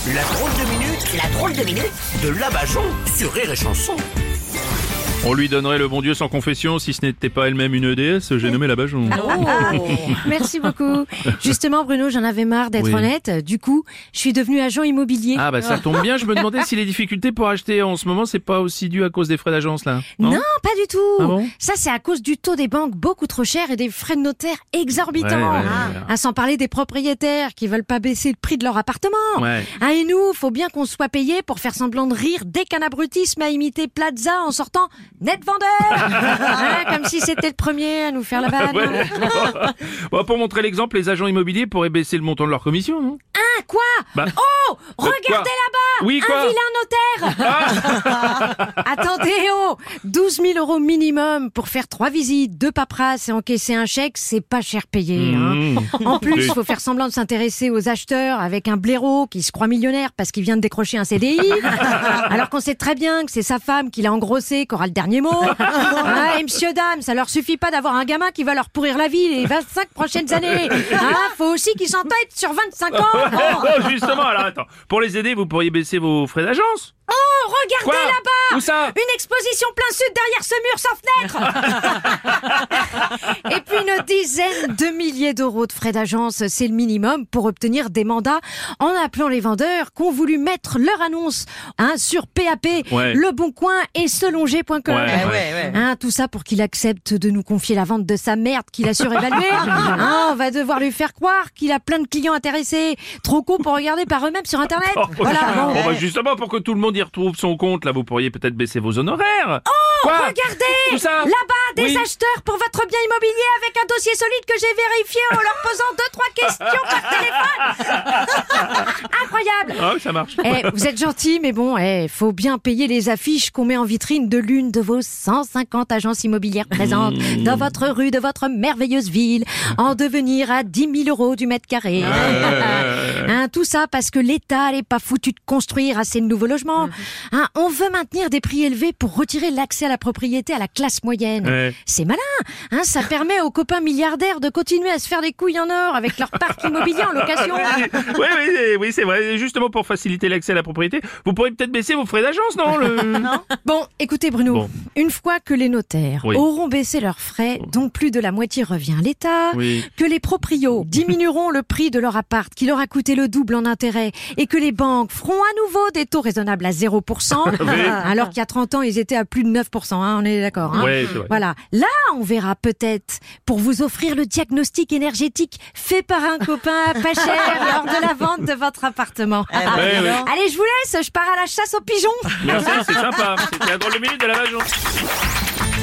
La drôle de minute de Labajon sur Rire et Chanson. On lui donnerait le bon Dieu sans confession si ce n'était pas elle-même une déesse, j'ai nommé Labajon. Oh, merci beaucoup. Justement, Bruno, j'en avais marre d'être honnête. Du coup, je suis devenu agent immobilier. Ah bah ça tombe bien, je me demandais si les difficultés pour acheter en ce moment, c'est pas aussi dû à cause des frais d'agence là. Non, pas du tout. Ah bon Ça, c'est à cause du taux des banques beaucoup trop cher et des frais de notaire exorbitants. Ouais. Sans parler des propriétaires qui veulent pas baisser le prix de leur appartement. Ouais. Et nous, faut bien qu'on soit payé pour faire semblant de rire dès qu'un abruti se met à imiter Plaza en sortant net vendeur. Comme si c'était le premier à nous faire la vanne. Ouais. Bon, pour montrer l'exemple, les agents immobiliers pourraient baisser le montant de leur commission, non? Hein, quoi? Bah, Oh, quoi regardez là-bas. Oui, quoi? Un vilain notaire. Attendez, 12 000 euros minimum pour faire 3 visites, 2 paperasses et encaisser un chèque, c'est pas cher payé. En plus, il faut faire semblant de s'intéresser aux acheteurs avec un blaireau qui se croit millionnaire parce qu'il vient de décrocher un CDI, alors qu'on sait très bien que c'est sa femme qui l'a engrossé qui aura le dernier mot. Et monsieur, dame, ça leur suffit pas d'avoir un gamin qui va leur pourrir la vie les 25 prochaines années. Faut aussi qu'ils s'entêtent sur 25 ans. Oh, justement, alors attends, pour les aider, vous pourriez baisser vos frais d'agence. Oh, regardez Quoi? là-bas. Où ça? Une exposition plein sud derrière ce mur sans fenêtre. Et puis une dizaine de milliers d'euros de frais d'agence, c'est le minimum pour obtenir des mandats en appelant les vendeurs qui ont voulu mettre leur annonce sur PAP, Le Bon Coin et selonger.com. Tout ça pour qu'il accepte de nous confier la vente de sa merde qu'il a surévaluée. On va devoir lui faire croire qu'il a plein de clients intéressés, trop cons pour regarder par eux-mêmes sur Internet. Bon, bah justement, pour que tout le monde y retrouve son compte, là, vous pourriez peut-être baisser vos honoraires. Quoi? Regardez, Où ça? là-bas, des Oui. acheteurs pour votre bien immobilier avec un dossier solide que j'ai vérifié en leur posant 2-3 questions par téléphone. Incroyable. Ah oui, ça marche. Vous êtes gentil, mais bon, faut bien payer les affiches qu'on met en vitrine de l'une de vos 150 agences immobilières présentes dans votre rue de votre merveilleuse ville, en devenir à 10 000 euros du mètre carré. Tout ça parce que l'État n'est pas foutu de construire assez de nouveaux logements. On veut maintenir des prix élevés pour retirer l'accès à la propriété à la classe moyenne. C'est malin. Ça permet aux copains milliardaires de continuer à se faire des couilles en or avec leur parc immobilier en location. Oui, c'est vrai. Justement, pour faciliter l'accès à la propriété, vous pourriez peut-être baisser vos frais d'agence, non? Bon, écoutez Bruno, une fois que les notaires Oui. auront baissé leurs frais, dont plus de la moitié revient à l'État, que les proprios diminueront le prix de leur appart qui leur a coûté le double en intérêt et que les banques feront à nouveau des taux raisonnables à 0%, alors qu'il y a 30 ans ils étaient à plus de 9%, on est d'accord. Oui, c'est vrai. Voilà, là on verra peut-être pour vous offrir le diagnostic énergétique fait par un copain pas cher lors de la vente de votre appartement. Allez, je vous laisse, je pars à la chasse aux pigeons. Merci, c'est sympa. C'était la drôle de minute de Labajon.